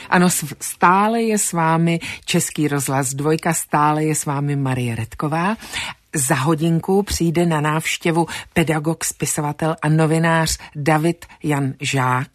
Ano, stále je s vámi Český rozhlas 2, stále je s vámi Marie Redková. Za hodinku přijde na návštěvu pedagog, spisovatel a novinář David Jan Žák.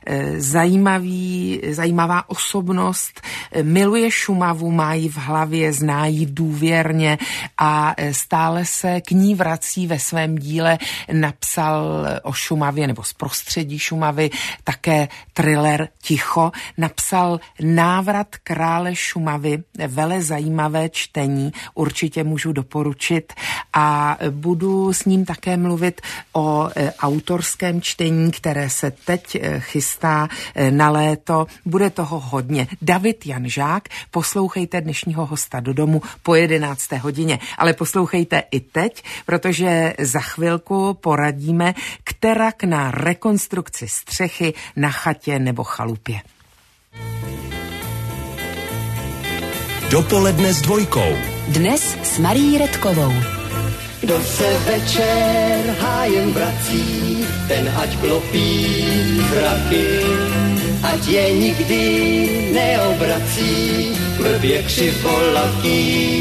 Zajímavá osobnost, miluje Šumavu, má ji v hlavě, zná ji důvěrně a stále se k ní vrací. Ve svém díle napsal o Šumavě nebo z prostředí Šumavy také thriller Ticho. Napsal Návrat krále Šumavy, vele zajímavé čtení, určitě můžu doporučit. A budu s ním také mluvit o autorském čtení, které se teď chystá na léto. Bude toho hodně. David Jan Žák, poslouchejte dnešního hosta do domu po 11. hodině. Ale poslouchejte i teď, protože za chvilku poradíme, kterak na rekonstrukci střechy na chatě nebo chalupě. Dopoledne s 2. Dnes s Marií Redkovou. Kdo se večer hájem vrací, ten ať klopí zraky, ať je nikdy neobrací k blbě křivolatý.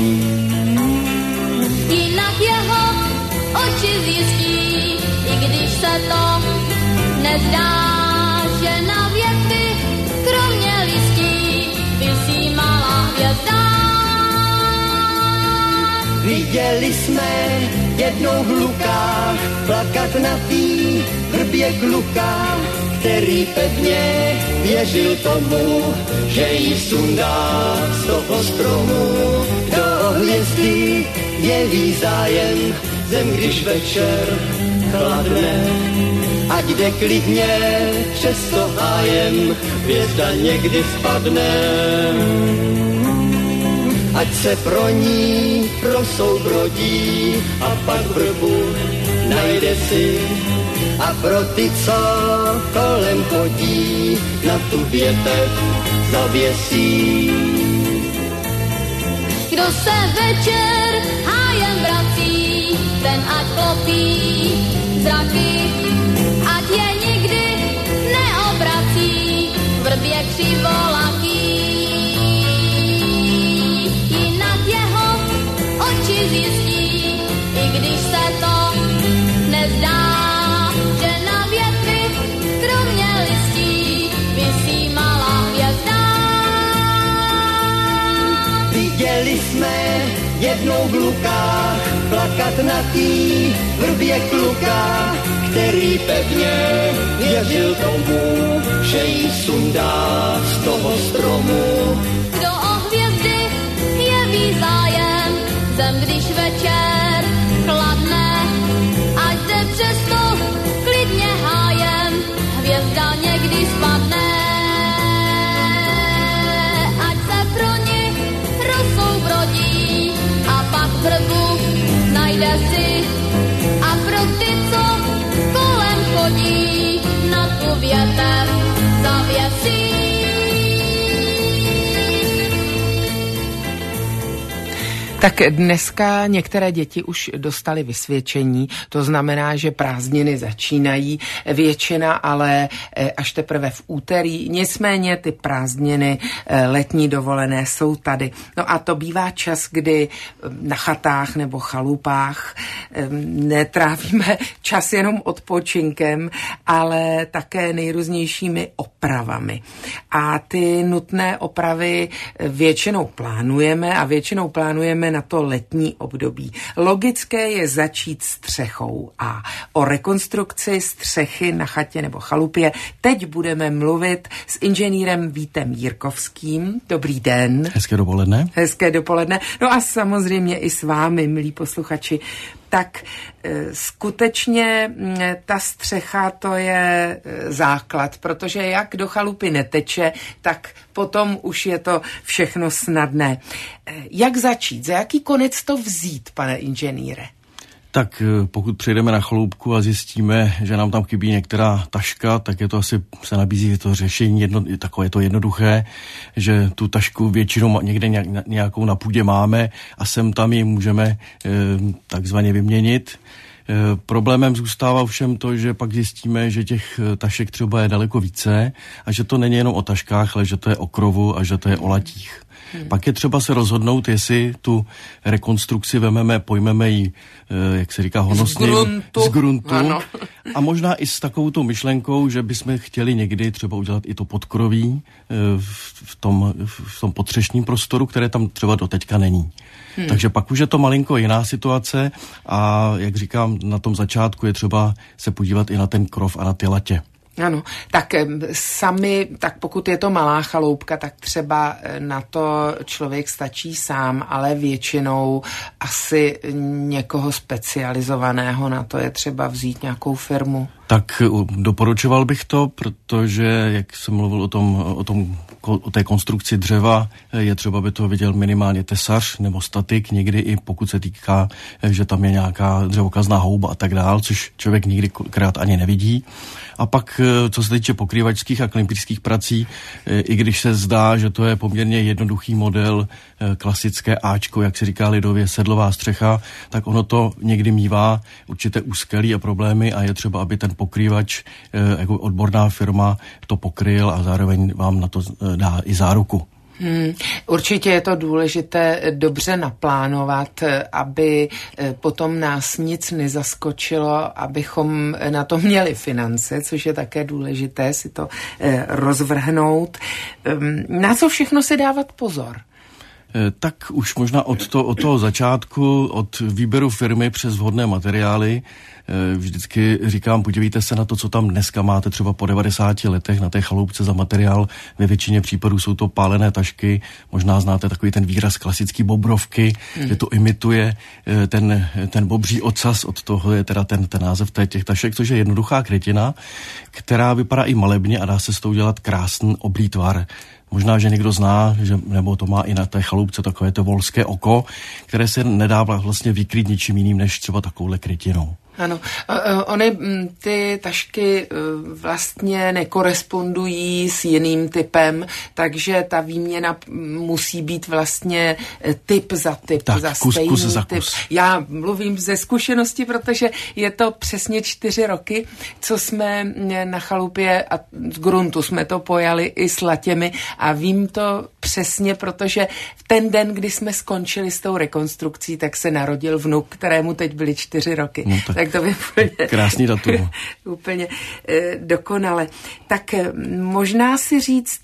Jinak jeho oči zjistí, i když se to nezdá, že na větvi kromě listí visí malá hvězda. Viděli jsme jednou v Lukách plakat na tý vrbě kluka, který pevně věřil tomu, že jí sundá z toho stromu. Do hvězdy jeví zájem, zem když večer chladne, ať jde klidně přes to hájem, hvězda někdy spadne. Ať se pro ní rosou brodí a pak vrbu najde si. A pro ty, co kolem chodí, na tu větev zavěsí. Kdo se večer hájem vrací, ten ať klopí zraky, ať je nikdy neobrací vrbě křivolatý. Zjistí, i když se to nezdá, že na větvi kromě listí visí malá hvězda. Viděli jsme jednou v Lukách plakat na tý vrbě kluka, který pevně věřil tomu, že jí sundá z toho stromu. Kdo o hvězdy jeví zájem, zem když večer chladne, ať jde přesto klidně hájem, hvězda někdy spadne. Ať se pro ní rosou brodí a pak vrbu najde si. A pro ty, co kolem chodí, na tu větev zavěsí. Tak dneska některé děti už dostaly vysvědčení, to znamená, že prázdniny začínají, většina ale až teprve v úterý, nicméně ty prázdniny letní dovolené jsou tady. No a to bývá čas, kdy na chatách nebo chalupách netrávíme čas jenom odpočinkem, ale také nejrůznějšími opravami. A ty nutné opravy většinou plánujeme na to letní období. Logické je začít střechou a o rekonstrukci střechy na chatě nebo chalupě teď budeme mluvit s inženýrem Vítem Jirkovským. Dobrý den. Hezké dopoledne. Hezké dopoledne. No a samozřejmě i s vámi, milí posluchači. Tak skutečně ta střecha, to je základ, protože jak do chalupy neteče, tak potom už je to všechno snadné. Jak začít? Za jaký konec to vzít, pane inženýre? Tak pokud přejdeme na chaloupku a zjistíme, že nám tam chybí některá taška, tak je to asi, se nabízí to řešení takové to jednoduché, že tu tašku většinou někde nějakou na půdě máme a sem tam ji můžeme takzvaně vyměnit. Problémem zůstává všem to, že pak zjistíme, že těch tašek třeba je daleko více a že to není jenom o taškách, ale že to je o krovu a že to je o latích. Pak je třeba se rozhodnout, jestli tu rekonstrukci pojmeme ji, jak se říká, honosně z gruntu. A možná i s takovou tou myšlenkou, že bychom chtěli někdy třeba udělat i to podkroví v tom potřešním prostoru, které tam třeba doteďka není. Takže pak už je to malinko jiná situace a jak říkám, na tom začátku je třeba se podívat i na ten krov a na ty latě. Ano, tak tak pokud je to malá chaloupka, tak třeba na to člověk stačí sám, ale většinou asi někoho specializovaného na to je třeba vzít nějakou firmu. Tak doporučoval bych to, protože, jak jsem mluvil o té konstrukci dřeva, je třeba, by to viděl minimálně tesař nebo statik, někdy i pokud se týká, že tam je nějaká dřevokazná houba a tak dál, což člověk nikdy krát ani nevidí. A pak, co se týče pokrývačských a klimpířských prací, i když se zdá, že to je poměrně jednoduchý model, klasické áčko, jak se říká lidově, sedlová střecha, tak ono to někdy mívá určité úskalí a problémy a je třeba, aby ten pokrývač jako odborná firma to pokryl a zároveň vám na to dá i záruku. Určitě je to důležité dobře naplánovat, aby potom nás nic nezaskočilo, abychom na to měli finance, což je také důležité si to rozvrhnout. Na co všechno si dávat pozor? Tak už možná od toho začátku, od výběru firmy přes vhodné materiály, vždycky říkám, podívejte se na to, co tam dneska máte třeba po 90 letech na té chaloupce za materiál. Ve většině případů jsou to pálené tašky, možná znáte takový ten výraz klasický bobrovky, že to imituje ten bobří ocas, od toho je teda ten název těch tašek, což je jednoduchá krytina, která vypadá i malebně a dá se s tou dělat krásný oblý tvar. Možná, že někdo zná, nebo to má i na té chaloupce takové to volské oko, které se nedá vlastně vykrýt ničím jiným, než třeba takovouhle krytinou. Ano, ony ty tašky vlastně nekorespondují s jiným typem, takže ta výměna musí být vlastně typ za typ, tak, za stejný kus za typ. kus. Já mluvím ze zkušenosti, protože je to přesně 4 roky, co jsme na chalupě a z gruntu jsme to pojali i s latěmi a vím to přesně, protože v ten den, kdy jsme skončili s tou rekonstrukcí, tak se narodil vnuk, kterému teď byly 4 roky. No, tak to by úplně krásný datum. Úplně dokonale. Tak možná si říct,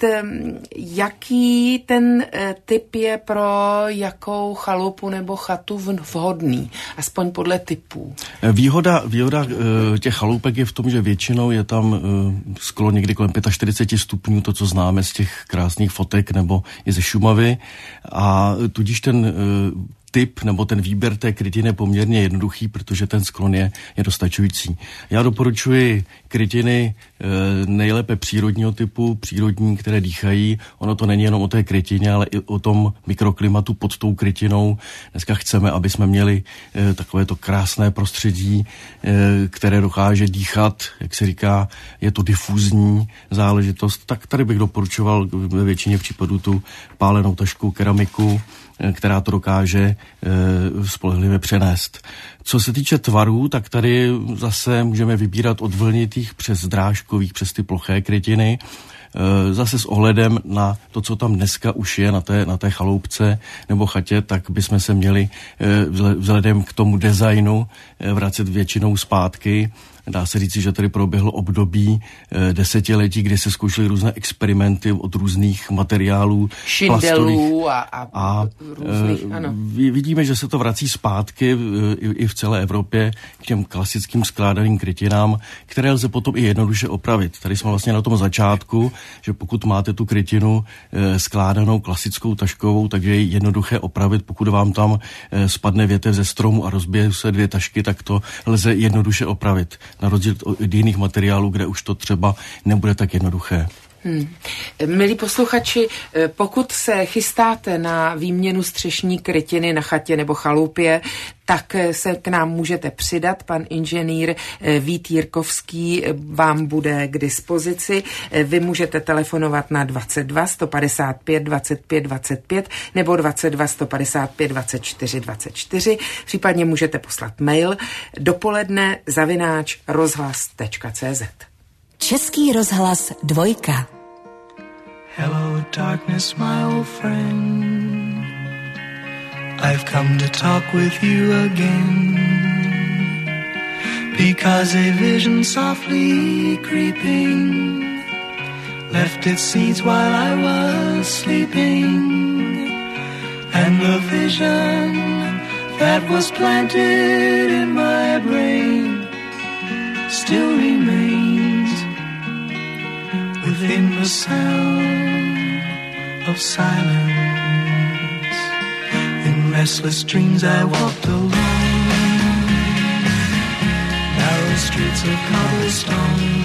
jaký ten typ je pro jakou chalupu nebo chatu vhodný, aspoň podle typů. Výhoda těch chaloupek je v tom, že většinou je tam sklo někdy kolem 45 stupňů, to, co známe z těch krásných fotek nebo i ze Šumavy, a tudíž ten typ nebo ten výběr té krytiny je poměrně jednoduchý, protože ten sklon je dostačující. Já doporučuji krytiny nejlépe přírodního typu, přírodní, které dýchají. Ono to není jenom o té krytině, ale i o tom mikroklimatu pod tou krytinou. Dneska chceme, aby jsme měli takovéto krásné prostředí, které dokáže dýchat, jak se říká, je to difuzní záležitost. Tak tady bych doporučoval ve většině případů tu pálenou tašku, keramiku, která to dokáže spolehlivě přenést. Co se týče tvarů, tak tady zase můžeme vybírat od vlnitých přes drážkových, přes ty ploché krytiny, zase s ohledem na to, co tam dneska už je na té chaloupce nebo chatě, tak bychom se měli vzhledem k tomu designu vracet většinou zpátky. Dá se říci, že tady proběhlo období 10letí, kdy se zkoušely různé experimenty od různých materiálů, šindelů a různých, ano. Vidíme, že se to vrací zpátky i v celé Evropě k těm klasickým skládaným krytinám, které lze potom i jednoduše opravit. Tady jsme vlastně na tom začátku, že pokud máte tu krytinu skládanou klasickou taškovou, takže je jednoduché opravit. Pokud vám tam spadne větev ze stromu a rozbije se 2 tašky, tak to lze jednoduše opravit. Na rozdíl od jiných materiálů, kde už to třeba nebude tak jednoduché. Milí posluchači, pokud se chystáte na výměnu střešní krytiny na chatě nebo chalupě, tak se k nám můžete přidat. Pan inženýr Vít Jirkovský vám bude k dispozici. Vy můžete telefonovat na 22 155 25 25 nebo 22 155 24 24. Případně můžete poslat mail dopoledne@rozhlas.cz. Český rozhlas 2. Hello darkness, my old friend. I've come to talk with you again, because a vision softly creeping left its seeds while I was sleeping, and the vision that was planted in my brain still remains within the sound of silence. In restless dreams I walked alone, narrow streets of cobblestone,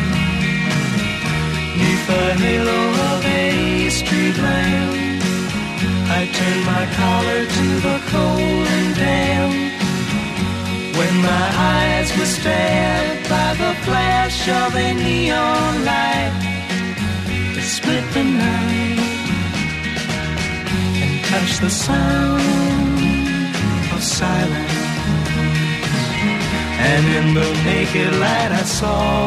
neath the halo of a street lamp. I turned my collar to the cold and damp, when my eyes were stabbed by the flash of a neon light that split the night and touched the sound of silence. And in the naked light I saw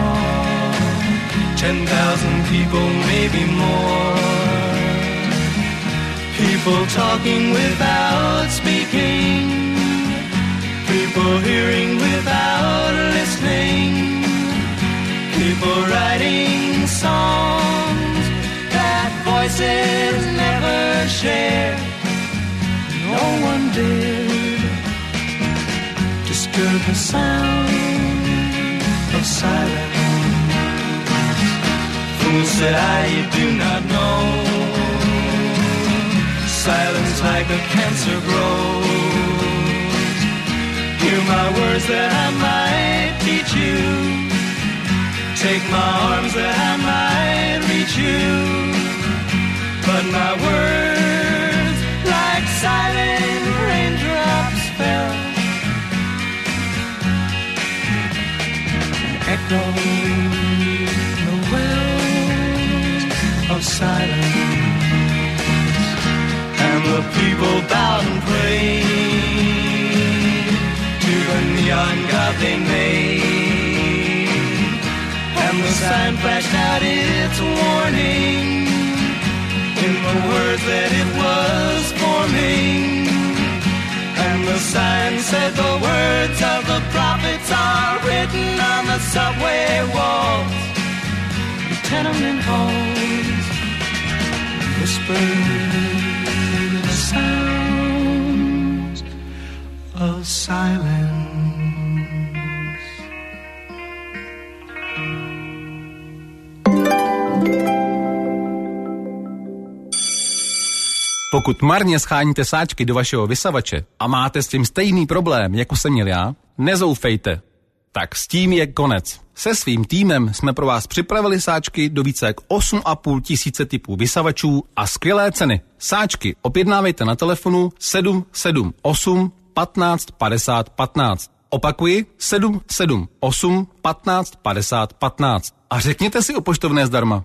10,000 people, maybe more, people talking without speaking, people hearing without listening, people writing songs that voices never shared. No one dared disturb the sound of silence. Fool, said I, you do not know, silence like a cancer grows. Hear my words that I might teach you, take my arms that I might reach you, but my words like silent raindrops fell, echoing the wells of silence. And the people bowed and prayed to the neon god they made, and the sign flashed out its warning in the words that it was forming. And the sign said the words of the prophets are written on the subway walls, the tenement halls, whispered the sounds of silence. Pokud marně scháníte sáčky do vašeho vysavače a máte s tím stejný problém, jako jsem měl já, nezoufejte. Tak s tím je konec. Se svým týmem jsme pro vás připravili sáčky do více jak 8,5 tisíce typů vysavačů a skvělé ceny. Sáčky objednávejte na telefonu 778 15 50 15. Opakuji 778 15 50 15. A řekněte si o poštovné zdarma.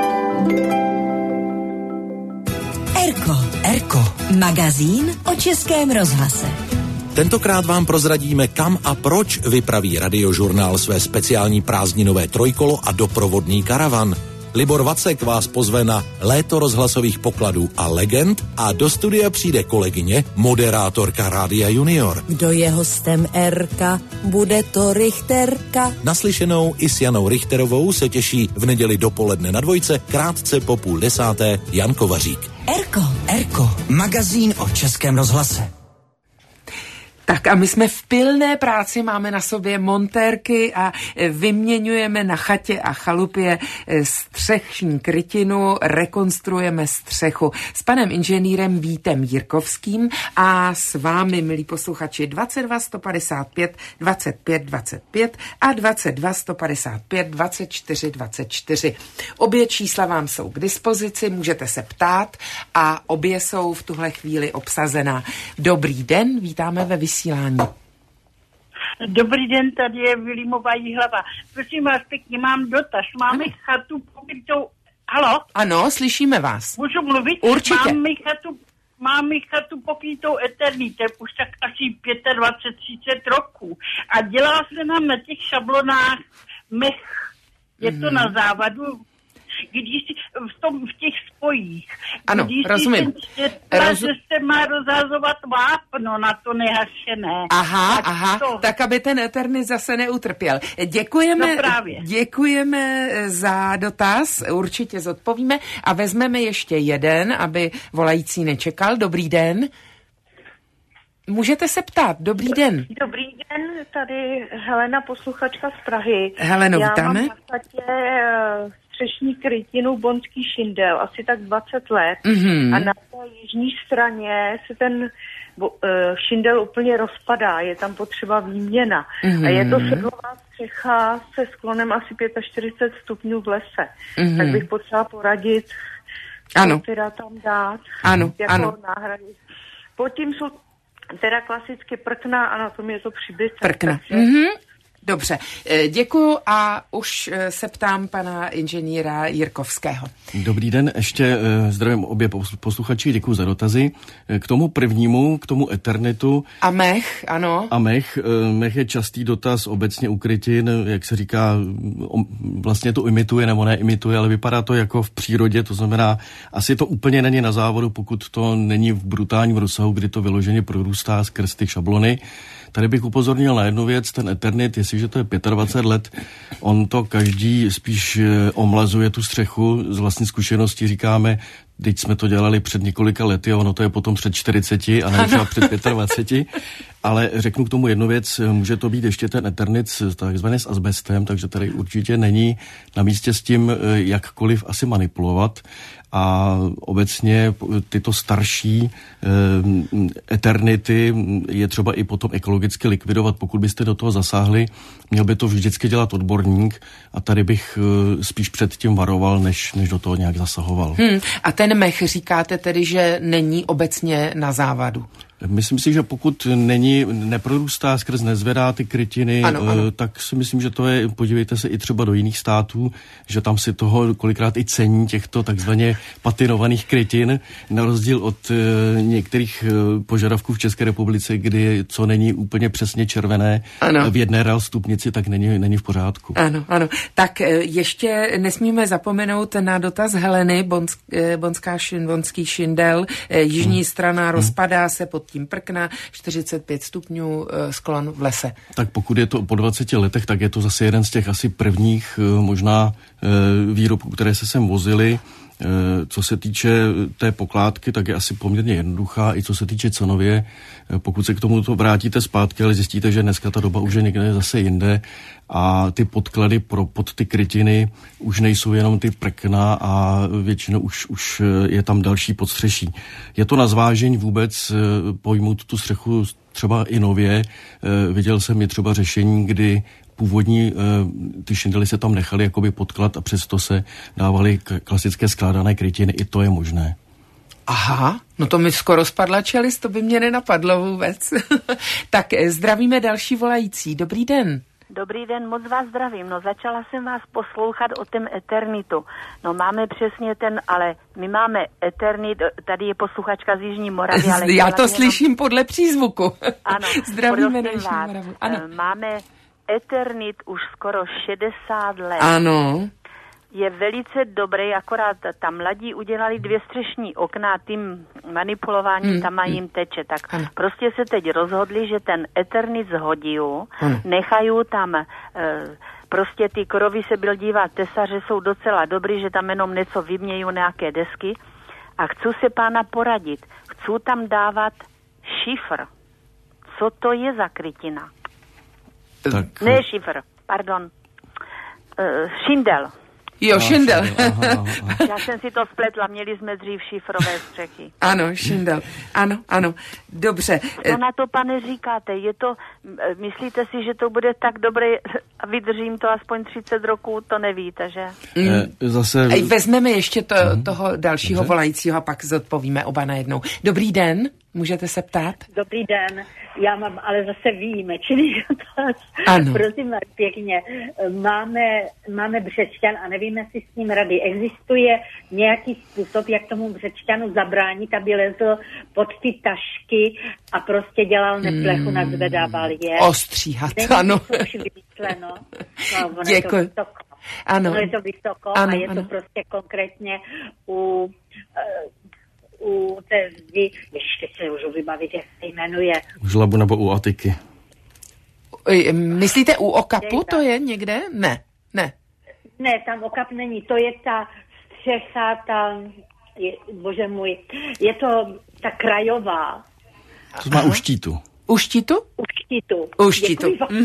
Erko, magazín o Českém rozhlase. Tentokrát vám prozradíme, kam a proč vypraví Radiožurnál své speciální prázdninové trojkolo a doprovodný karavan. Libor Vacek vás pozve na léto rozhlasových pokladů a legend a do studia přijde kolegyně, moderátorka Rádia Junior. Kdo je hostem Erka, bude to Richterka. Naslyšenou i s Janou Richterovou se těší v neděli dopoledne na Dvojce, krátce po 9:30 Jan Kovařík. Erko, magazín o Českém rozhlase. Tak a my jsme v pilné práci, máme na sobě montérky a vyměňujeme na chatě a chalupě střešní krytinu, rekonstruujeme střechu s panem inženýrem Vítem Jirkovským a s vámi, milí posluchači, 22 155 25 25 a 22 155 24 24. Obě čísla vám jsou k dispozici, můžete se ptát a obě jsou v tuhle chvíli obsazená. Dobrý den, vítáme ve vysílání. Dobrý den, tady je Vilímová Jihlava. Prosím vás pěkně, mám dotaz. Máme chatu pokrytou... Halo? Ano, slyšíme vás. Můžu mluvit? Určitě. Máme chatu pokrytou Eternitem už tak asi 25-30 roků. A dělá se nám na těch šablonách mech. Je to na závadu, když v těch spojích. Ano, když rozumím. Že se má rozhazovat vápno na to nehašené. Aha, tak aby ten Eternit zase neutrpěl. Děkujeme za dotaz, určitě zodpovíme a vezmeme ještě jeden, aby volající nečekal. Dobrý den. Můžete se ptát. Dobrý den. Dobrý den, tady Helena, posluchačka z Prahy. Heleno, vítáme. Já mám v podstatě střešní krytinu Bonský šindel, asi tak 20 let. A na té jižní straně se ten šindel úplně rozpadá, je tam potřeba výměna. A je to sedlová střecha se sklonem asi 45 stupňů v lese. Tak bych potřeba poradit, co teda tam dát jako náhrady. Potom jsou teda klasicky prkna, anatomie je to příbytek. Prkna. Dobře, děkuju a už se ptám pana inženýra Jirkovského. Dobrý den, ještě zdravím obě posluchači, děkuju za dotazy. K tomu prvnímu, k tomu Eternitu. A mech, ano. A mech je častý dotaz obecně u krytin, jak se říká, vlastně to imituje nebo neimituje, ale vypadá to jako v přírodě, to znamená, asi to úplně není na závodu, pokud to není v brutálním rozsahu, kdy to vyloženě prorůstá skrz ty šablony. Tady bych upozornil na jednu věc, ten Eternit, jestliže to je 25 let, on to každý spíš omlazuje tu střechu, z vlastní zkušenosti říkáme, teď jsme to dělali před několika lety a ono to je potom před 40 a ne třeba před 25, ale řeknu k tomu jednu věc, může to být ještě ten Eternit takzvaný s azbestem, takže tady určitě není na místě s tím jakkoliv asi manipulovat. A obecně tyto starší Eternity je třeba i potom ekologicky likvidovat. Pokud byste do toho zasáhli, měl by to vždycky dělat odborník a tady bych spíš před tím varoval, než do toho nějak zasahoval. A ten mech říkáte tedy, že není obecně na závadu? Myslím si, že pokud neprorůstá skrz nezvedá ty krytiny, tak si myslím, že to je, podívejte se i třeba do jiných států, že tam si toho kolikrát i cení těchto takzvaně patinovaných krytin, na rozdíl od některých požadavků v České republice, kdy co není úplně přesně červené v jedné real stupnici, tak není v pořádku. Ano. Tak ještě nesmíme zapomenout na dotaz Heleny, Bonský šindel, jižní strana rozpadá se pod tím prkna, 45 stupňů sklon v lese. Tak pokud je to po 20 letech, tak je to zase jeden z těch asi prvních možná výrobků, které se sem vozily. Co se týče té pokládky, tak je asi poměrně jednoduchá, i co se týče cenově. Pokud se k tomu vrátíte zpátky, ale zjistíte, že dneska ta doba už je někde zase jinde a ty podklady pod ty krytiny už nejsou jenom ty prkna a většinou už je tam další podstřeší. Je to na zvážení vůbec pojmout tu střechu třeba i nově. Viděl jsem i třeba řešení, kdy původní ty šindely se tam nechaly jakoby podklad a přesto se dávaly klasické skládané krytiny. I to je možné. Aha, no to mi skoro spadla čelist, to by mě nenapadlo vůbec. Tak zdravíme další volající. Dobrý den. Dobrý den, moc vás zdravím. No začala jsem vás poslouchat o tom Eternitu. No máme přesně ale my máme Eternit, tady je posluchačka z Jižní Moravy. Ale já to slyším podle přízvuku. Ano, zdravíme na Jižní Moravu. Ano. Máme Eternit už skoro 60 let. Ano. Je velice dobrý, akorát tam mladí udělali 2 střešní okna a tím manipulováním tam jim teče. Tak prostě se teď rozhodli, že ten Eternit zhodí, nechají tam prostě ty krovy se byl dívat tesaře jsou docela dobrý, že tam jenom něco vymějí nějaké desky a chci se pána poradit. Chci tam dávat šifr. co to je za krytina? Tak... Ne šifr, pardon. Šindel. Jo, šindel. Já jsem si to spletla, měli jsme dřív šifrové střechy. Ano, šindel. Ano. Dobře. Co na to, pane, říkáte? Je to, myslíte si, že to bude tak dobré a vydržím to aspoň 30 roků? To nevíte, že? Zase... Vezmeme ještě toho dalšího volajícího a pak zodpovíme oba najednou. Dobrý den, můžete se ptát? Dobrý den, já mám ale zase výjimečný dotaz. Ano. Prosím pěkně, máme břečťan a nevíme, jestli s ním rady. Existuje nějaký způsob, jak tomu břečťanu zabránit, aby lezl pod ty tašky a prostě dělal neplechu, nadzvedával je. Ostříhat, ano. To už vymysleno. No, děkuji. Ano. Je to vysoko ano, a je to prostě konkrétně u té zdi, ještě se můžu vybavit, jak se jmenuje. U žlabu nebo u atiky. Myslíte u okapu to je někde? Ne. Ne, tam okap není, to je ta střecha, bože můj, je to ta krajová. To má u štítu. U štítu? U štítu.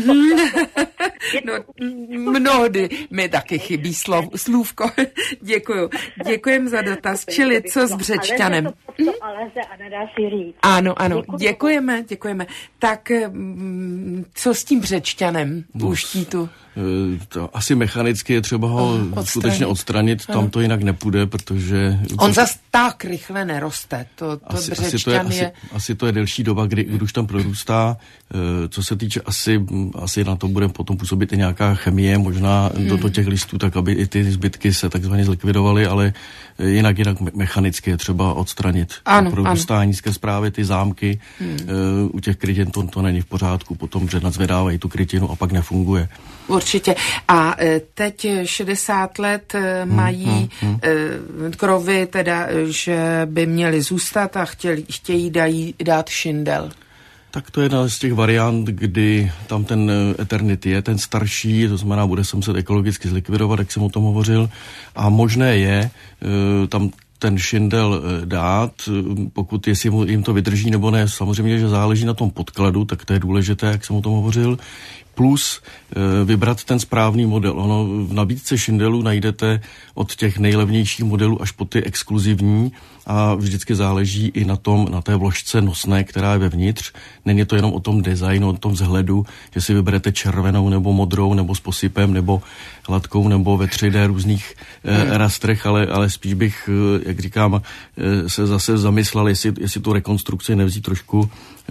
No, mnohdy mi taky chybí slůvko. Děkujem za dotaz. Čili co s břečťanem? A nedá si říct. Ano, děkujeme. Tak co s tím břečťanem u štítu? To asi mechanicky je třeba ho skutečně odstranit, tam to jinak nepůjde, protože... On zas tak rychle neroste, to břečťan je... Asi to je delší doba, kdy už tam prorůstá. Co se týče, asi na to bude potom působit i nějaká chemie, možná do těch listů, tak aby i ty zbytky se takzvaně zlikvidovaly, ale jinak mechanicky je třeba odstranit. Prorůstání skrz právě ty zámky, u těch krytin to není v pořádku, potom nadzvedávají tu krytinu a pak nefunguje. Určitě. A teď 60 let mají krovy, teda, že by měli zůstat a chtějí dát šindel. Tak to je jedna z těch variant, kdy tam ten Eternit je, ten starší, to znamená, bude se muset ekologicky zlikvidovat, jak jsem o tom hovořil. A možné je tam ten šindel dát, pokud jestli jim to vydrží nebo ne. Samozřejmě, že záleží na tom podkladu, tak to je důležité, jak jsem o tom hovořil. Plus vybrat ten správný model. Ono v nabídce šindelů najdete od těch nejlevnějších modelů až po ty exkluzivní a vždycky záleží i na té vložce nosné, která je vevnitř. Není to jenom o tom designu, o tom vzhledu, že si vyberete červenou nebo modrou nebo s posypem nebo hladkou nebo ve 3D různých rastrech, ale spíš bych, jak říkám, se zase zamyslel, jestli tu rekonstrukci nevzít trošku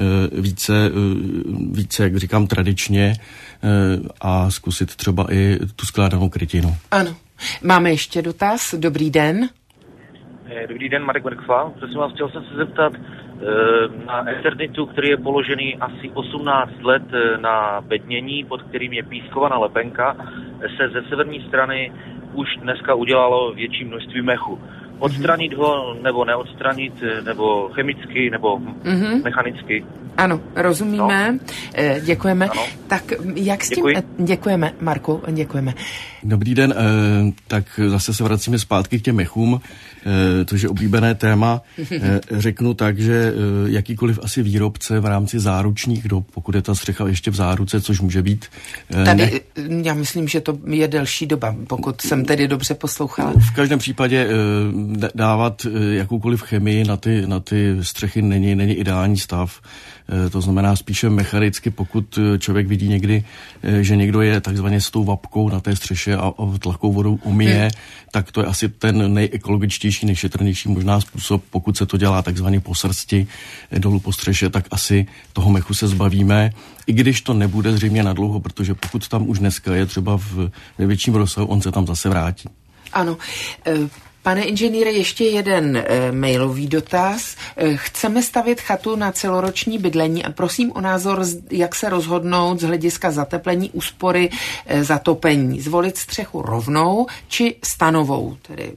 více, jak říkám, tradičně a zkusit třeba i tu skládanou krytinu. Ano. Máme ještě dotaz. Dobrý den. Dobrý den, Marek Mrkva. Prosím vás, chtěl jsem se zeptat na Eternitu, který je položený asi 18 let na bednění, pod kterým je pískovaná lepenka, se ze severní strany už dneska udělalo větší množství mechu. Odstranit ho, nebo neodstranit, nebo chemicky, nebo mechanicky. Ano, rozumíme. No. Děkujeme. Ano. Tak jak s tím... Děkujeme, Marku, děkujeme. Dobrý den, tak zase se vracíme zpátky k těm mechům, což je oblíbené téma. Řeknu tak, že jakýkoliv asi výrobce v rámci záručních dob, pokud je ta střecha ještě v záruce, což může být... Tady já myslím, že to je delší doba, pokud jsem tedy dobře poslouchala. V každém případě dávat jakoukoliv chemii na ty střechy není ideální stav. To znamená spíše mechanicky, pokud člověk vidí někdy, že někdo je takzvaně s tou vapkou na té střeše a tlachou vodou umyje, tak to je asi ten nejekologičtější, nejšetrnější možná způsob. Pokud se to dělá takzvaně po srsti dolů po střeše, tak asi toho mechu se zbavíme. I když to nebude zřejmě nadlouho, protože pokud tam už dneska je třeba ve větším rozsahu, on se tam zase vrátí. Ano. Pane inženýre, ještě jeden mailový dotaz. Chceme stavět chatu na celoroční bydlení a prosím o názor, jak se rozhodnout z hlediska zateplení, úspory, zatopení. Zvolit střechu rovnou či stanovou, tedy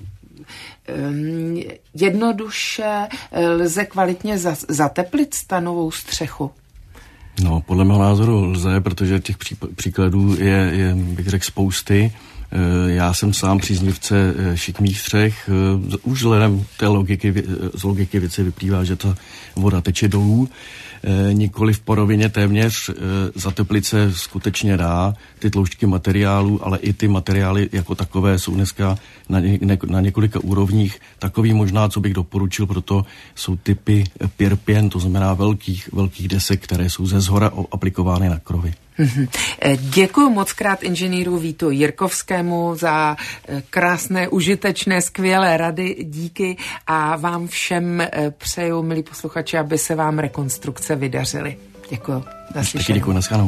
jednoduše lze kvalitně zateplit stanovou střechu? No, podle mého názoru lze, protože těch příkladů je bych řekl, spousty. Já jsem sám příznivce šikmých střech. Už vzhledem té logiky věci vyplývá, že ta voda teče dolů. Nikoli v porovině téměř. Zateplit se skutečně dá ty tloušťky materiálů, ale i ty materiály jako takové jsou dneska na několika úrovních. Takový možná, co bych doporučil, proto jsou typy pirpien, to znamená velkých desek, které jsou ze zhora aplikovány na krovy. Děkuji moc krát inženýru Vítu Jirkovskému za krásné, užitečné, skvělé rady, díky a vám všem přeju, milí posluchači, aby se vám rekonstrukce vydařily. Děkuji. Taky děkuji, naschledanou.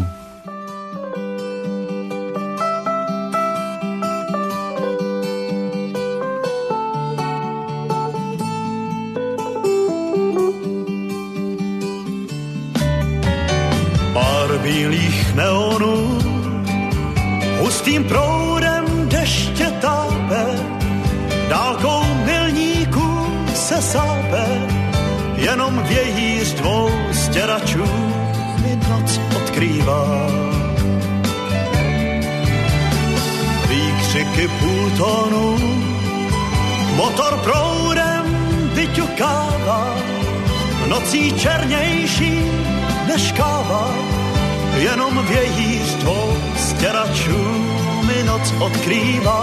Bílých neonů hustým proudem deště tápe, dálkou milníků se sápe, jenom vějíř dvou stěračů mi noc odkrývá. Výkřiky půltonů, motor proudem vyťukává, nocí černější než káva, jenom vějíř dvou stěračů mi noc odkrývá.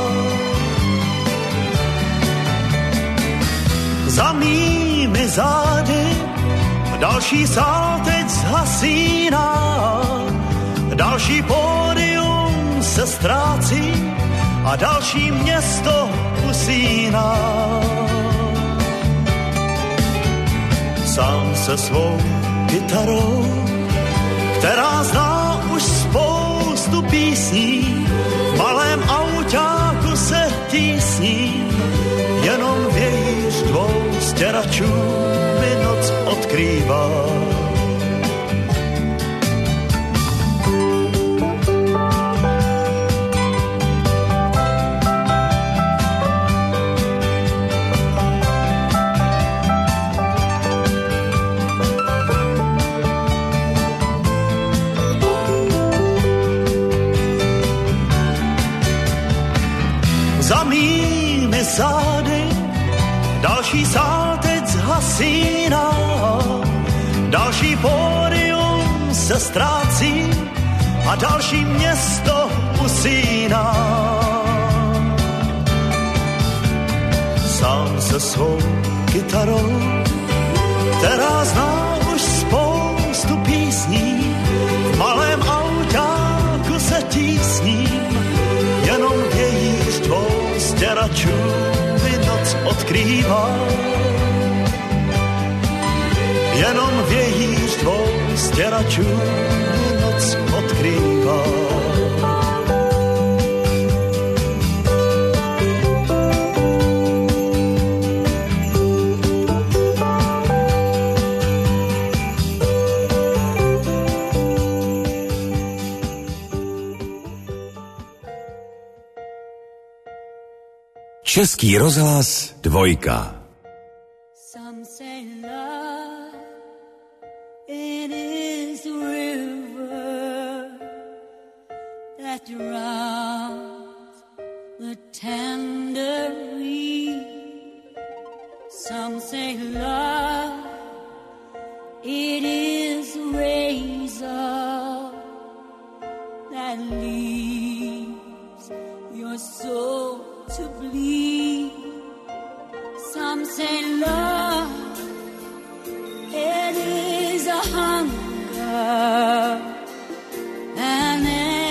Za mými zády další sál teď zhasíná, další pódium se ztrácí a další město usíná. Sám se svou kytarou, která zná už spoustu písní, v malém autáku se tísní, jenom vějíř dvou stěračů mi noc odkrývá. Za mými zády další sál teď zhasíná, další pódium se ztrácí a další město usíná. Sám se svou kytarou, která zná už spoustu písní, v malém autáku se tísní, jenom vějíř dvou stěračů mi noc odkrývá. Jenom vějíř dvou stěračů mi noc odkrývá. Český rozhlas 2. Some say love, it is a river that drowns the tender reed. Some say love, it is a razor that leaves your soul to bleed. Some say love, it is a hunger, an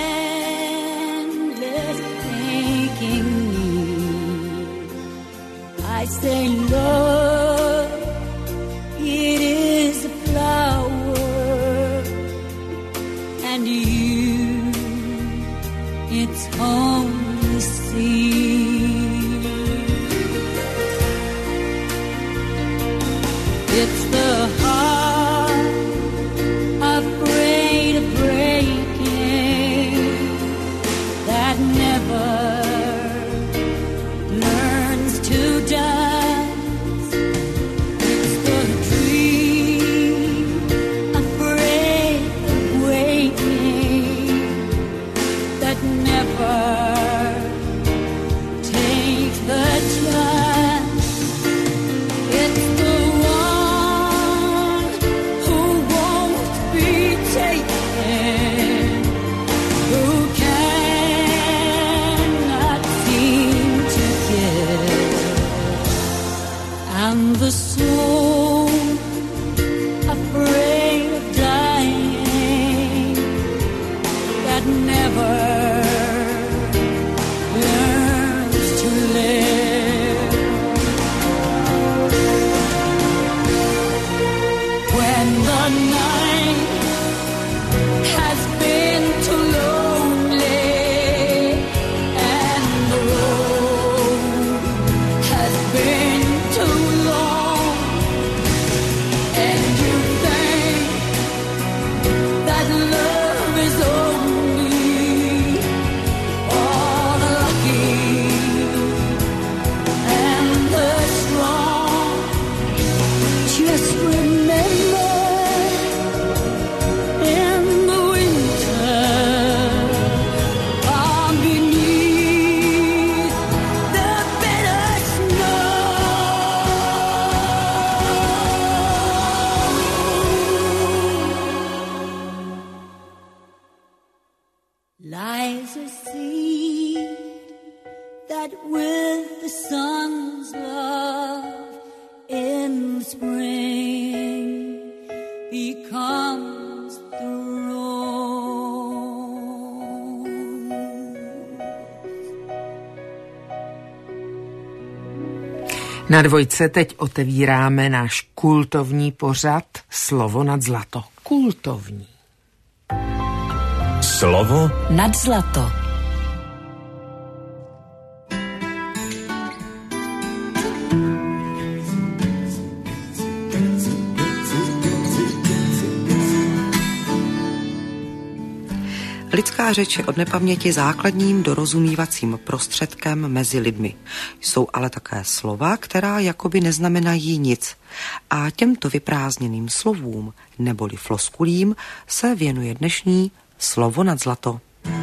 endless aching need. I say love, it is a flower, and you, it's only seed. It's the heart afraid of breaking that never learns to dance. It's the dream afraid of waking that never and the soul afraid of dying that never learns to live. When the night has been too lonely and the road has been too long, and you think that love is only all the lucky and the strong, just remember in the winter or beneath the bitter snow lies a seed that with the sun's love in spring becomes the rose. Na Dvojce teď otevíráme náš kultovní pořad Slovo nad zlato. Kultovní. Slovo nad zlato. Lidská řeč je od nepaměti základním dorozumívacím prostředkem mezi lidmi. Jsou ale také slova, která jakoby neznamenají nic. A těmto vyprázdněným slovům, neboli floskulím, se věnuje dnešní Slovo nad zlato.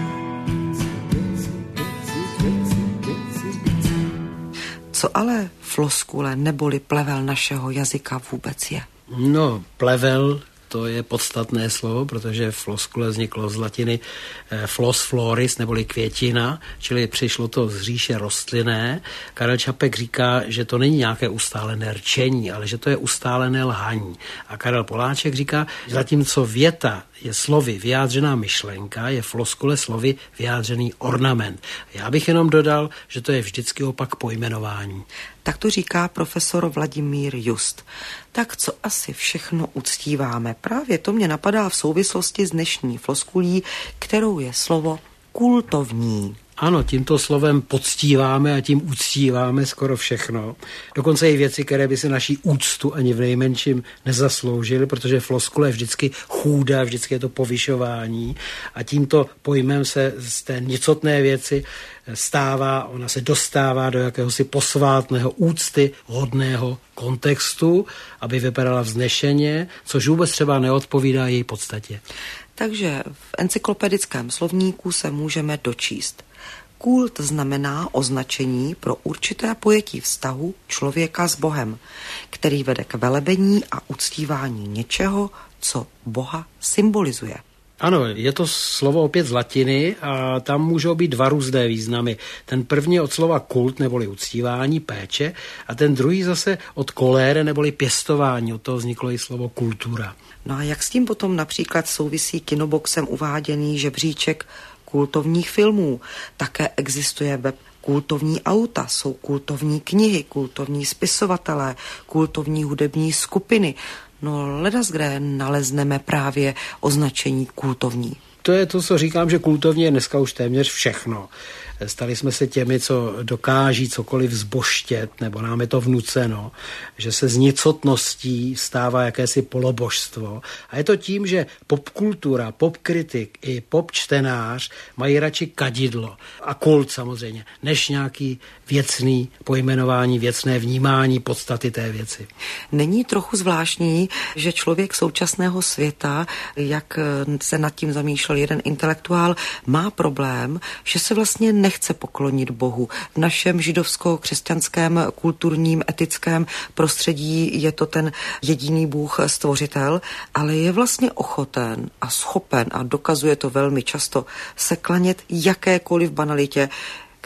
Co ale floskule neboli plevel našeho jazyka vůbec je? No, plevel, to je podstatné slovo, protože floskule vzniklo z latiny flos floris, neboli květina, čili přišlo to z říše rostlinné. Karel Čapek říká, že to není nějaké ustálené rčení, ale že to je ustálené lhaní. A Karel Poláček říká, že zatímco věta je slovy vyjádřená myšlenka, je floskule slovy vyjádřený ornament. Já bych jenom dodal, že to je vždycky opak pojmenování. Tak to říká profesor Vladimír Just. Tak co asi všechno uctíváme? Právě to mě napadá v souvislosti s dnešní floskulí, kterou je slovo kultovní. Ano, tímto slovem poctíváme a tím uctíváme skoro všechno. Dokonce i věci, které by si naší úctu ani v nejmenším nezasloužily, protože floskule je vždycky chůda, vždycky je to povyšování a tímto pojmem se z té nicotné věci stává, ona se dostává do jakéhosi posvátného úcty hodného kontextu, aby vypadala vznešeně, což vůbec třeba neodpovídá její podstatě. Takže v encyklopedickém slovníku se můžeme dočíst. Kult znamená označení pro určité pojetí vztahu člověka s Bohem, který vede k velebení a uctívání něčeho, co Boha symbolizuje. Ano, je to slovo opět z latiny a tam můžou být dva různé významy. Ten první je od slova kult, neboli uctívání, péče, a ten druhý zase od kolére, neboli pěstování. Od toho vzniklo i slovo kultura. No a jak s tím potom například souvisí Kinoboxem uváděný žebříček kultovních filmů? Také existuje web kultovní auta, jsou kultovní knihy, kultovní spisovatelé, kultovní hudební skupiny. No ledaskde nalezneme právě označení kultovní. To je to, co říkám, že kultovně je dneska už téměř všechno. Stali jsme se těmi, co dokáží cokoliv zboštět, nebo nám je to vnuceno, že se z nicotností stává jakési polobožstvo. A je to tím, že popkultura, popkritik i popčtenář mají radši kadidlo a kult samozřejmě, než nějaký věcný pojmenování, věcné vnímání podstaty té věci. Není trochu zvláštní, že člověk současného světa, jak se nad tím zamýšlel jeden intelektuál, má problém, že se vlastně nechce poklonit Bohu. V našem židovsko-křesťanském kulturním etickém prostředí je to ten jediný Bůh stvořitel, ale je vlastně ochoten a schopen, a dokazuje to velmi často, se klanět jakékoliv banalitě,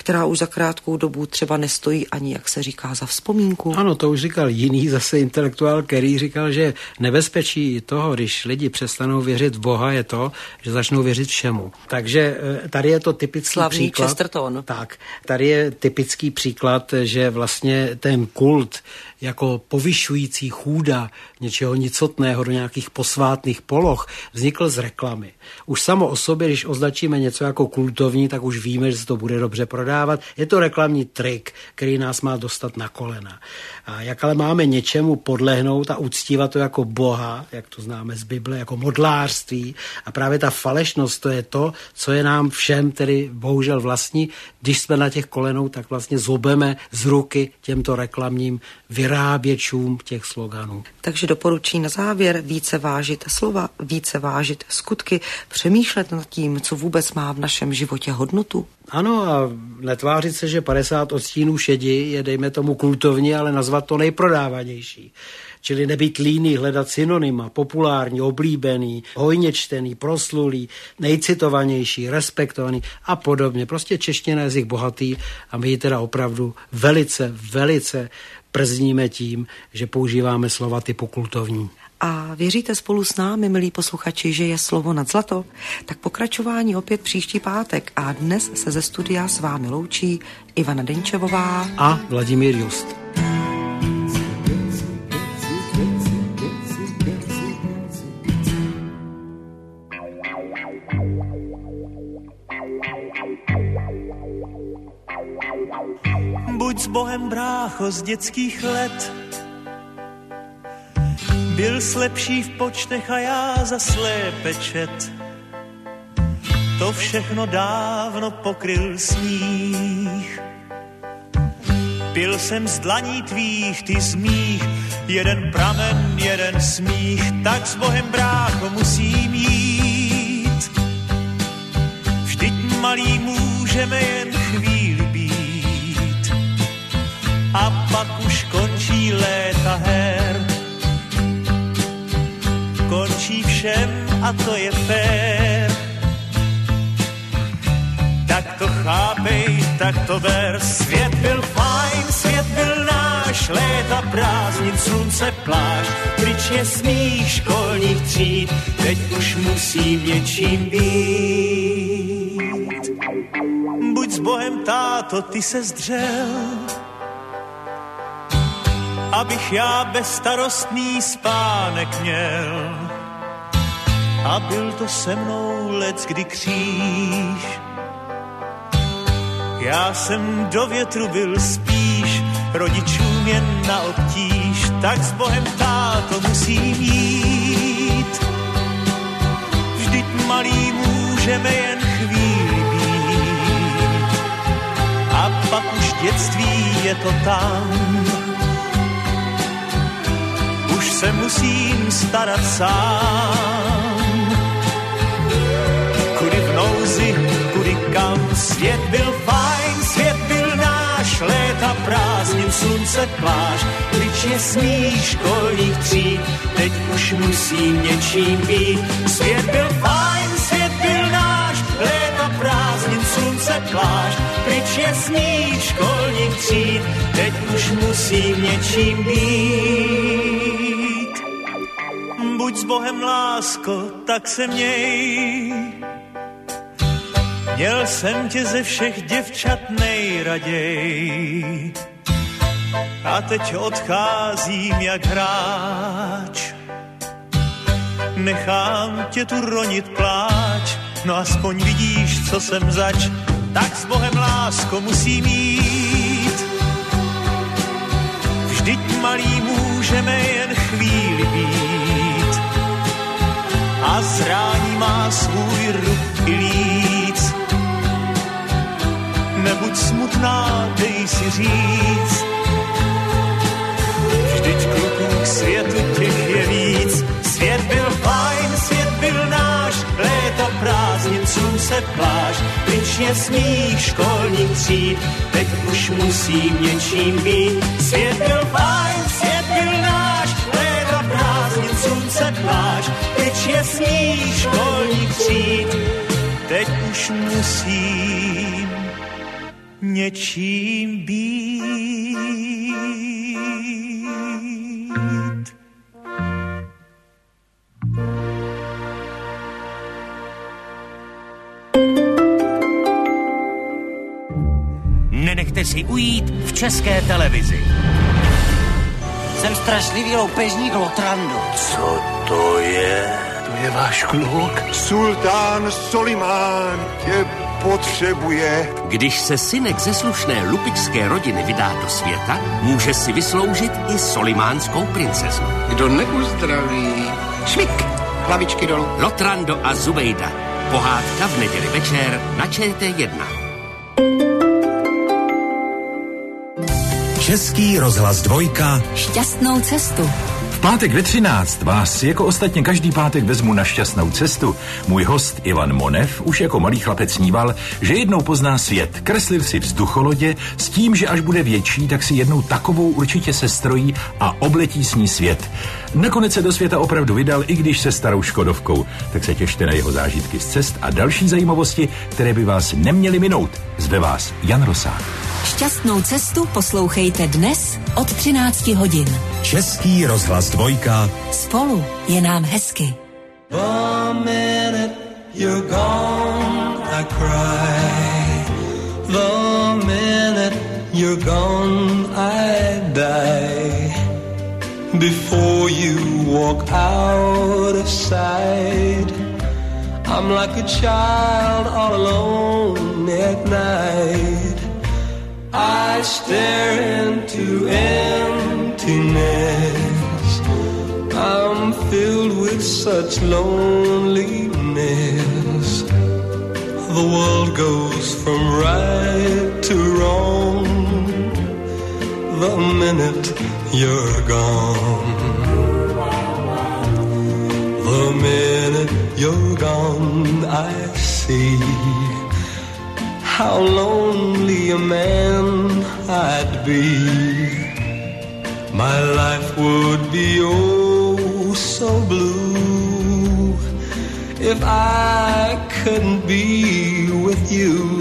která už za krátkou dobu třeba nestojí ani, jak se říká, za vzpomínku. Ano, to už říkal jiný zase intelektuál, který říkal, že nebezpečí toho, když lidi přestanou věřit v Boha, je to, že začnou věřit všemu. Takže tady je to typický slavný příklad. Chesterton. Tak, tady je typický příklad, že vlastně ten kult jako povyšující chůda něčeho nicotného do nějakých posvátných poloh vznikl z reklamy. Už samo o sobě, když označíme něco jako kultovní, tak už víme, že se to bude dobře prodávat. Je to reklamní trik, který nás má dostat na kolena. A jak ale máme něčemu podlehnout a uctívat to jako Boha, jak to známe z Bible, jako modlářství, a právě ta falešnost, to je to, co je nám všem tedy bohužel vlastní. Když jsme na těch kolenou, tak vlastně zobeme z ruky těmto reklamním vyráběčům těch sloganů. Takže doporučí na závěr více vážit slova, více vážit skutky, přemýšlet nad tím, co vůbec má v našem životě hodnotu. Ano, a netvářit se, že 50 odstínů šedi je, dejme tomu, kultovní, ale nazvat to nejprodávanější. Čili nebýt líný, hledat synonyma, populární, oblíbený, hojně čtený, proslulý, nejcitovanější, respektovaný a podobně. Prostě čeština je jazyk bohatý a my ji teda opravdu velice przníme tím, že používáme slova typu kultovní. A věříte spolu s námi, milí posluchači, že je slovo nad zlato? Tak pokračování opět příští pátek a dnes se ze studia s vámi loučí Ivana Denčevová a Vladimír Just. Buď s Bohem, brácho, z dětských let. Byl slepší v počtech a já za slépe čet. To všechno dávno pokryl sníh. Pil jsem z dlaní tvých, ty z mých, jeden pramen, jeden smích. Tak s Bohem, brácho, musím jít. Vždyť malý můžeme jen chvíli být. A pak už končí léta her. Končí všem a to je fér. Tak to chápej, tak to ber. Svět byl fajn, svět byl náš, léta prázdnin, slunce, pláž, pryč je smích školních tříd, teď už musím něčím být. Buď s Bohem, táto, ty se zdřel, abych já bezstarostný spánek měl. A byl to se mnou leckdy kříž. Já jsem do větru byl spíš, rodičům jen na obtíž. Tak s Bohem, táto, musím jít. Vždyť malý můžeme jen chvíli být. A pak už dětství je to tam. Už se musím starat sám. Kudy v nouzi, kudy kam. Svět byl fajn, svět byl náš, léta prázdnin, slunce, pláž, pryč je smích školních tříd, teď už musím něčím být. Svět byl fajn, svět byl náš, léta prázdnin, slunce, pláž, pryč je smích školních tříd, teď už musím něčím být. Buď s Bohem, lásko, tak se měj. Měl jsem tě ze všech děvčat nejraději. A teď odcházím jak hráč. Nechám tě tu ronit pláč, no aspoň vidíš, co jsem zač. Tak s Bohem, lásko, musím jít. Vždyť malý můžeme jen chvíli být. A zrání má svůj ruch i líc. Nebuď smutná, dej si říct. Vždyť kluků k světu těch je víc. Svět byl fajn, svět byl náš, léta prázdnin, slunce, pláž, pryč je smích školních tříd, teď už musím něčím být. Svět byl fajn, svět byl náš, léta prázdnin, slunce, pláž, pryč je smích školních tříd, teď už musím něčím být. Nenechte si ujít v České televizi. Jsem strašlivý loupežník Lotrando. Co to je? To je váš kluk? Sultán Solimán tě potřebuje. Když se synek ze slušné lupičské rodiny vydá do světa, může si vysloužit i solimánskou princeznu. Kdo neuzdraví? Švik, hlavičky dolů. Lotrando a Zubejda. Pohádka v neděli večer na ČT1. Český rozhlas 2. Šťastnou cestu. V pátek ve 13 vás jako ostatně každý pátek vezmu na šťastnou cestu. Můj host Ivan Monev už jako malý chlapec sníval, že jednou pozná svět. Kreslil si vzducholodě s tím, že až bude větší, tak si jednou takovou určitě sestrojí a obletí s ní svět. Nakonec se do světa opravdu vydal, i když se starou Škodovkou. Tak se těšte na jeho zážitky z cest a další zajímavosti, které by vás neměly minout. Zve vás Jan Rosák. Šťastnou cestu poslouchejte dnes od 13 hodin. Český rozhlas 2. Spolu je nám hezky. The minute you're gone, I cry. The minute you're gone, I die. Before you walk out of sight, I'm like a child all alone at night. I stare into emptiness. I'm filled with such loneliness. The world goes from right to wrong the minute you're gone. The minute you're gone, I see how lonely a man I'd be. My life would be oh so blue if I couldn't be with you.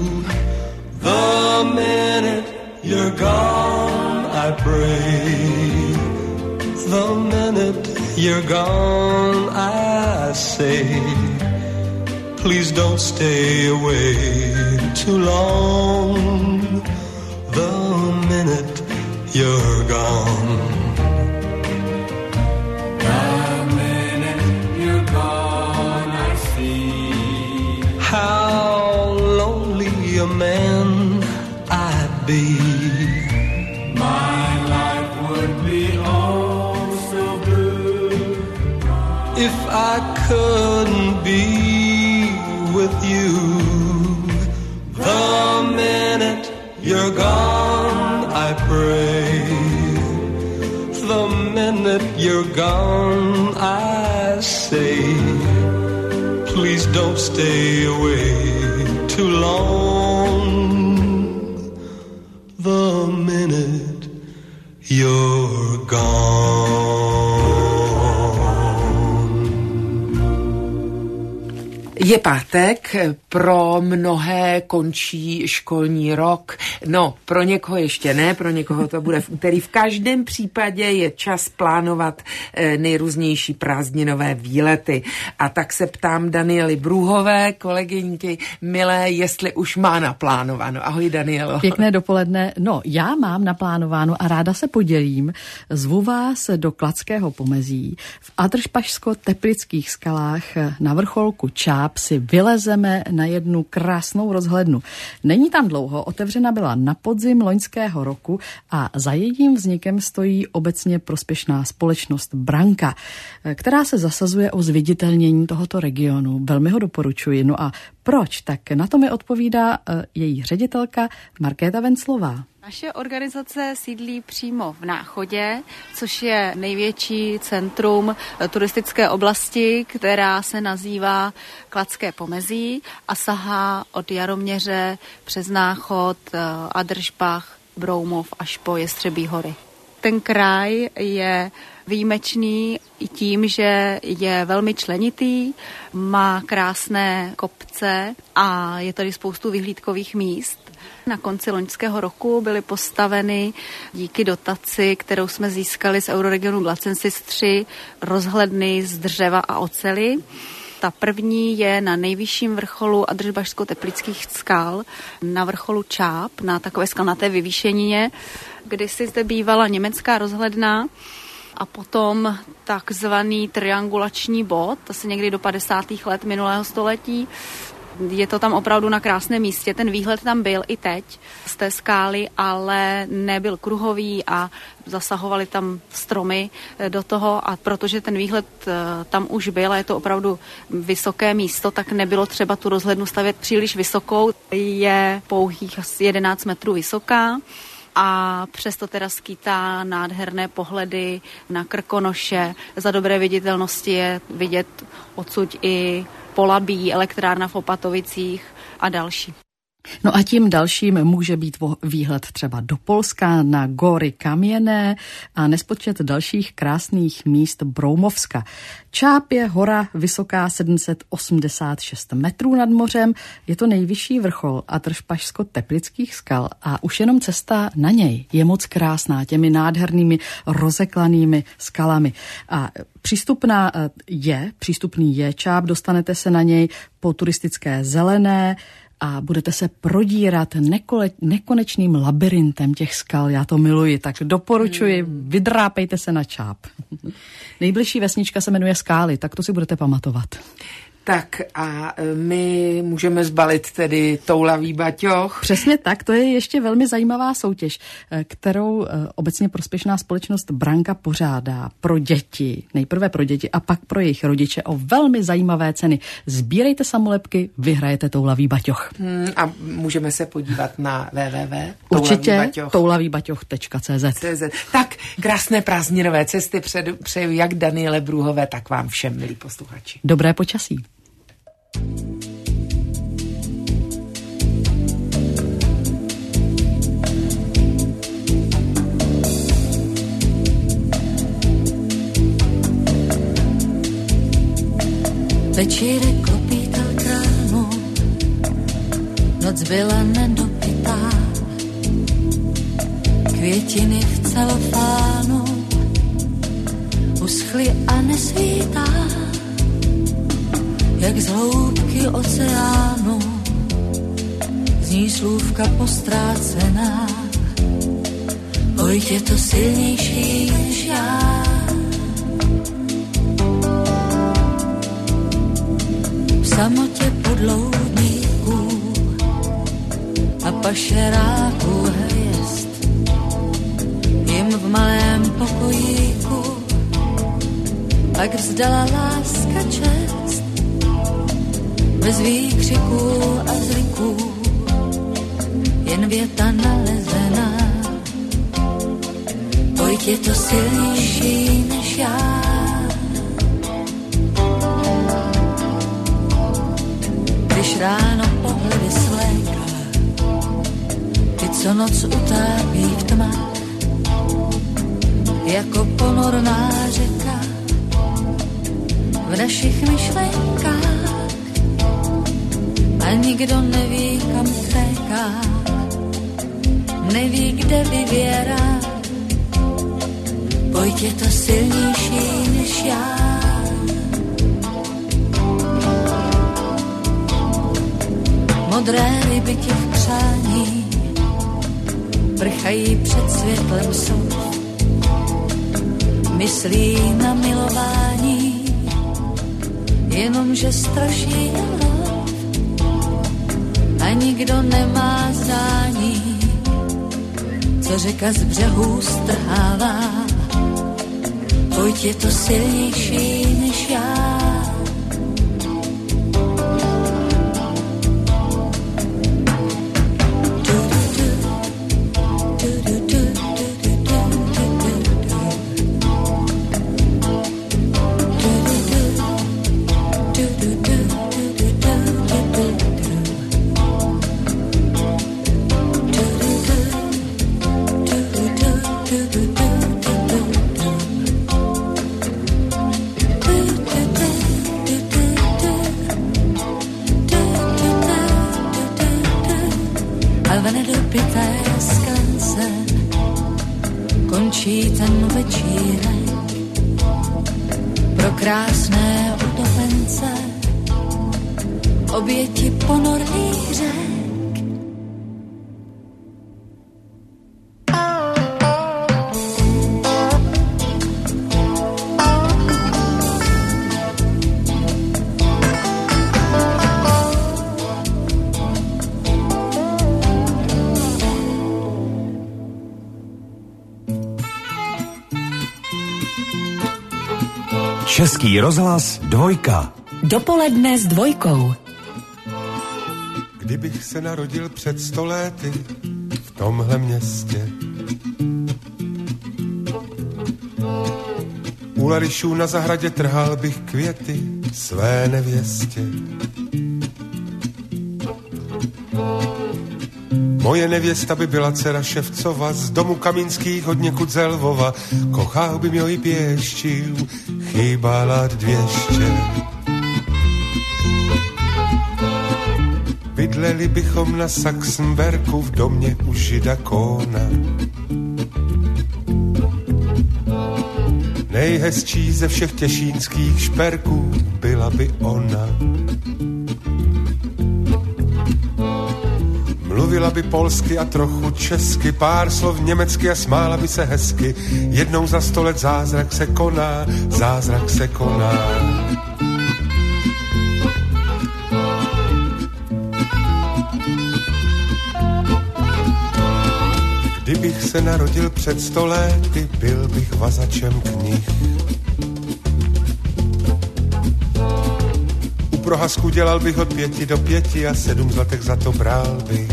The minute you're gone, I pray. The minute you're gone, I say, please don't stay away too long. The minute you're gone. The minute you're gone, I see how lonely a man I'd be. My life would be oh so blue if I couldn't be with you. The minute you're gone, I pray. The minute you're gone, I say, please don't stay away too long. The minute you're gone. Je pátek, pro mnohé končí školní rok. No, pro někoho ještě ne, pro někoho to bude v úterý. V každém případě je čas plánovat nejrůznější prázdninové výlety. A tak se ptám Daniely Brůhové, kolegyňky milé, jestli už má naplánováno. Ahoj, Danielo. Pěkné dopoledne. No, já mám naplánováno a ráda se podělím. Zvu vás do Kladského pomezí. V Adršpašsko-Teplických skalách na vrcholku Čáp si vylezeme na jednu krásnou rozhlednu. Není tam dlouho, otevřena byla na podzim loňského roku a za jejím vznikem stojí obecně prospěšná společnost Branka, která se zasazuje o zviditelnění tohoto regionu. Velmi ho doporučuji. No a proč? Tak na to mi odpovídá její ředitelka Markéta Venclová. Naše organizace sídlí přímo v Náchodě, což je největší centrum turistické oblasti, která se nazývá Kladské pomezí a sahá od Jaroměře přes Náchod, Adršbach, Broumov až po Jestřebí hory. Ten kraj je výjimečný i tím, že je velmi členitý, má krásné kopce a je tady spoustu vyhlídkových míst. Na konci loňského roku byly postaveny díky dotaci, kterou jsme získali z Euroregionu Glacensis 3 rozhledny z dřeva a oceli. Ta první je na nejvyšším vrcholu Adržbašsko-Teplických skal, na vrcholu Čáp, na takové skalnaté vyvýšenině, kdysi zde bývala německá rozhledna a potom takzvaný triangulační bod, asi někdy do 50. let minulého století. Je to tam opravdu na krásném místě. Ten výhled tam byl i teď z té skály, ale nebyl kruhový a zasahovaly tam stromy do toho a protože ten výhled tam už byl a je to opravdu vysoké místo, tak nebylo třeba tu rozhlednu stavět příliš vysokou. Je pouhých asi 11 metrů vysoká a přesto teda skýtá nádherné pohledy na Krkonoše. Za dobré viditelnosti je vidět odsud i Polabí, elektrárna v Opatovicích a další. No a tím dalším může být výhled třeba do Polska, na Góry Kamiené a nespočet dalších krásných míst Broumovska. Čáp je hora vysoká 786 metrů nad mořem, je to nejvyšší vrchol Adržpašsko-Teplických skal a už jenom cesta na něj je moc krásná těmi nádhernými rozeklanými skalami. A přístupný je Čáp, dostanete se na něj po turistické zelené, a budete se prodírat nekonečným labirintem těch skal. Já to miluji, tak doporučuji, vydrápejte se na Čáp. Nejbližší vesnička se jmenuje Skály, tak to si budete pamatovat. Tak a my můžeme zbalit tedy toulavý baťoch. Přesně tak, to je ještě velmi zajímavá soutěž, kterou obecně prospěšná společnost Branka pořádá pro děti, nejprve pro děti a pak pro jejich rodiče o velmi zajímavé ceny. Sbírejte samolepky, vyhrajete toulavý baťoch. A můžeme se podívat na určitě toulavýbaťoch.cz. Tak, krásné prázdninové cesty přeju jak Daniele Brůhové, tak vám všem, milí posluchači. Dobré počasí. Večírek klopítal krámu, noc byla nedopitá, květiny v celofánu uschly a nesvítá, jak z hloubky oceánu zní slůvka postrácená. Pojď, je to silnější než já. V samotě podloudníků a pašeráků hvězd jim v malém pokojíku pak vzdala láska čest. Bez výkřiků a vzliků, jen věta nalezená. Pojď, je to silnější než já. Když ráno pohledy svléká, ty, co noc utápí v tmách, jako ponorná řeka v našich myšlenkách. A nikdo neví, kam téká, neví, kde vyvěrá. Pojď, je to silnější než já. Modré ryby ti v křání prchají před světlem slov. Myslí na milování, jenomže straší lov. A nikdo nemá zdání, co řeka z břehů strhává. Pojď, je to silnější než já. ten večírek pro krásné utopence, oběti ponorných řek. Český rozhlas Dvojka. Dopoledne s Dvojkou. Kdybych se narodil před 100 lety v tomhle městě, u larišů na zahradě trhal bych květy své nevěstě. Moje nevěsta by byla dcera Ševcova, z domu Kamínských od někud ze Lvova. Kochal by mě i pěštil, chýbala 200. Bydleli bychom na Saxenberku v domě u žida Kóna. Nejhezčí ze všech těšínských šperků byla by ona. Mluvila by polsky a trochu česky, pár slov německy a smála by se hezky. Jednou za 100 let zázrak se koná, zázrak se koná. Kdybych se narodil před 100 lety, byl bych vazačem knih. U prohazku dělal bych od 5 do 5 a 7 zlatek za to bral bych.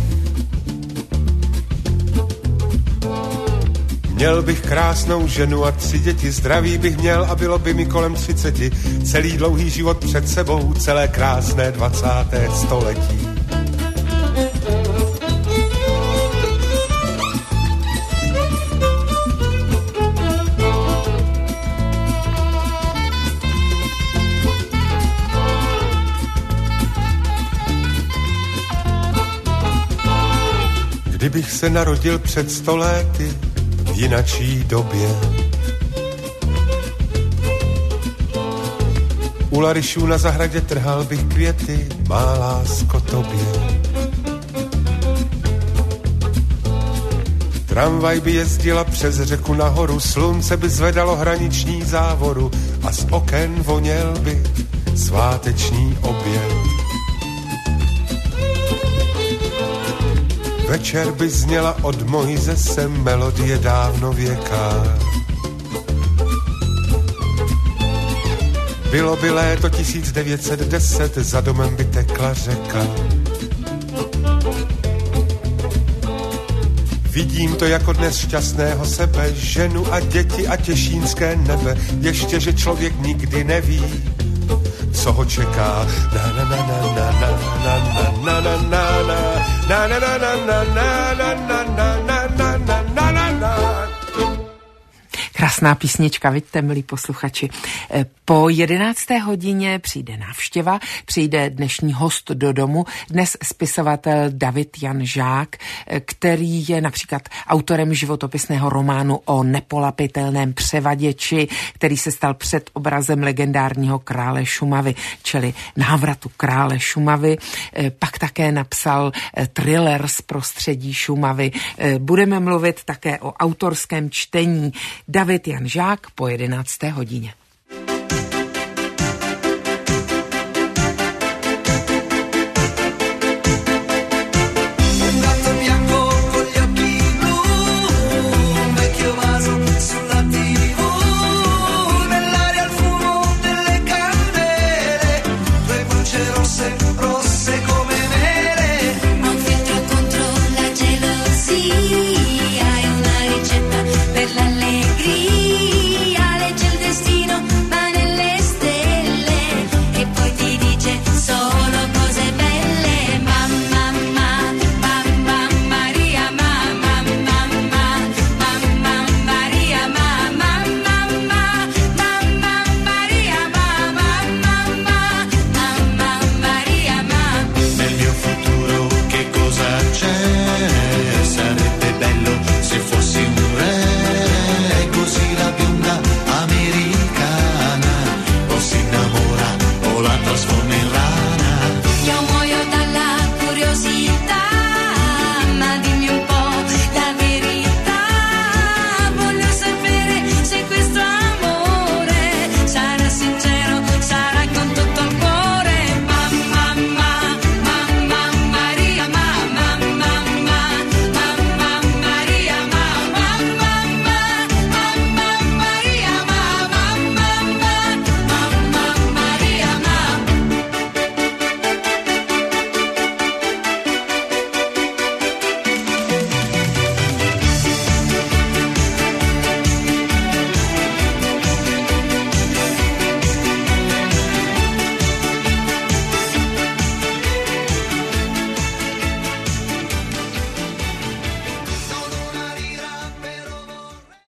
Měl bych krásnou ženu a 3 děti, zdraví bych měl a bylo by mi kolem 30. Celý dlouhý život před sebou, celé krásné 20. století. Kdybych se narodil před 100 lety v jinačí době, u larišů na zahradě trhal bych květy, má lásko tobě. Tramvaj by jezdila přes řeku nahoru, slunce by zvedalo hraniční závoru a z oken voněl by sváteční oběd. Večer by zněla od Mojzese melodie dávnověká. Bylo by léto 1910, za domem by tekla řeka. Vidím to jako dnes šťastného sebe, ženu a děti a těšínské nebe. Ještě, že člověk nikdy neví, co ho čeká. Na na na na na na na na na na na na na na na na na na. Krásná písnička, vidíte, milí posluchači. Po 11. hodině přijde návštěva, přijde dnešní host do domu, dnes spisovatel David Jan Žák, který je například autorem životopisného románu o nepolapitelném převaděči, který se stal předobrazem legendárního krále Šumavy, čili návratu krále Šumavy. Pak také napsal thriller z prostředí Šumavy. Budeme mluvit také o autorském čtení. David Jan Žák po 11. hodině.